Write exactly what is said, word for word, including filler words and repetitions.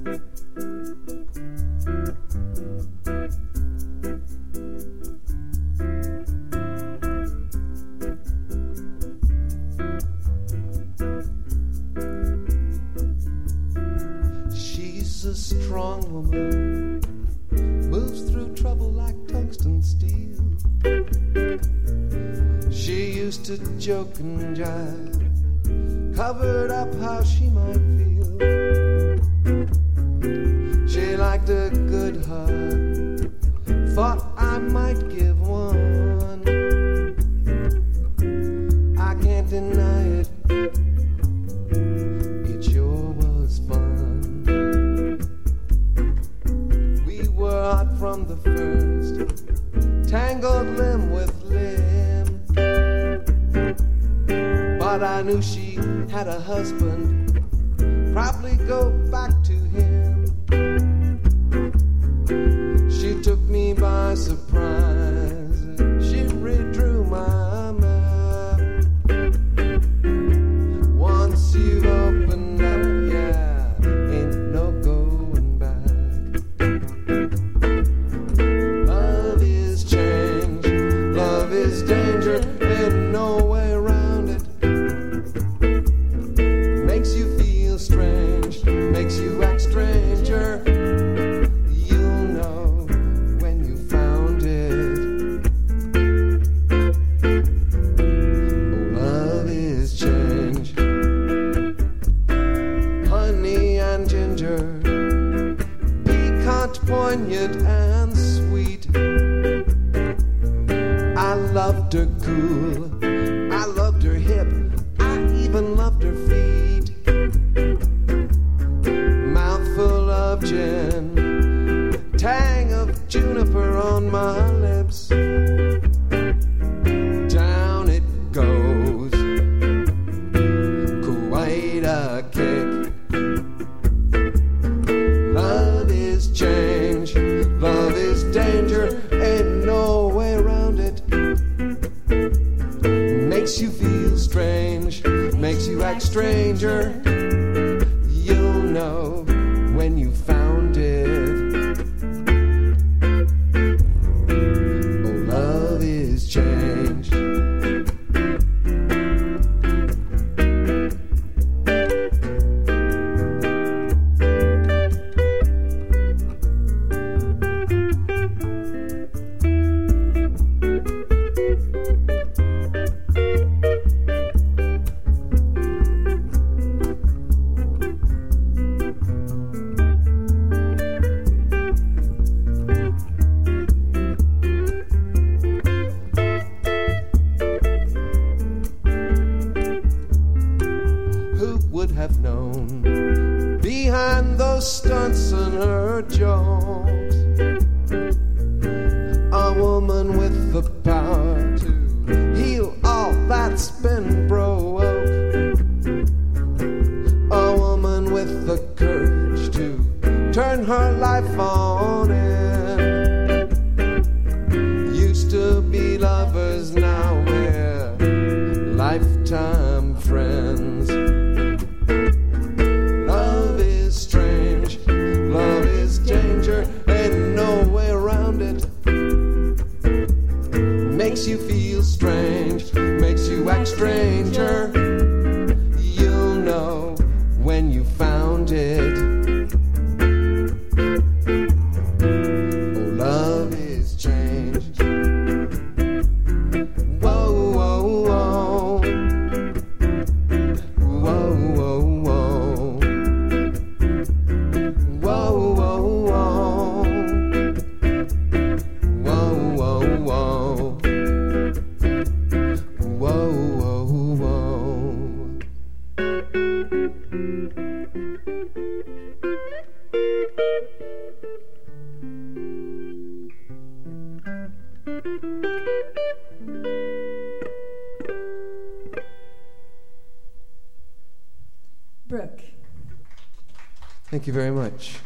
She's a strong woman, moves through trouble like tungsten steel. She used to joke and jive, covered up how she might feel. She liked a good hug, thought I might give one. I can't deny it, it sure was fun. We were hot from the first, tangled limb with limb. But I knew she had a husband, probably go back to him. She took me by surprise, she redrew my map. Once you've opened up, yeah, ain't no going back. Love is change, love is danger, ain't no way around it. Makes you feel strange, makes you act stranger. You'll know when you found it. Oh, love is change. Honey and ginger, piquant, poignant and sweet. I loved her cool, I loved her hip, I even loved her feet. Mouthful of gin, tang of juniper on my lips. Down it goes, quite a kick. Love is change, love is danger, ain't no way around it. Makes you feel strange, makes you act stranger. You'll know when you found it. Oh, love is change. Have known behind those stunts and her jokes, a woman with the power to heal all that's been broke, a woman with the courage to turn her life on end. Used to be lovers, now we're lifetime friends. Makes you feel strange, makes you act stranger. You'll know when you found it. Oh, love is change. Whoa, whoa, whoa. Whoa, whoa, whoa. Whoa, whoa, whoa. Whoa, whoa, whoa. Whoa, whoa, whoa. Brooke. Thank you very much.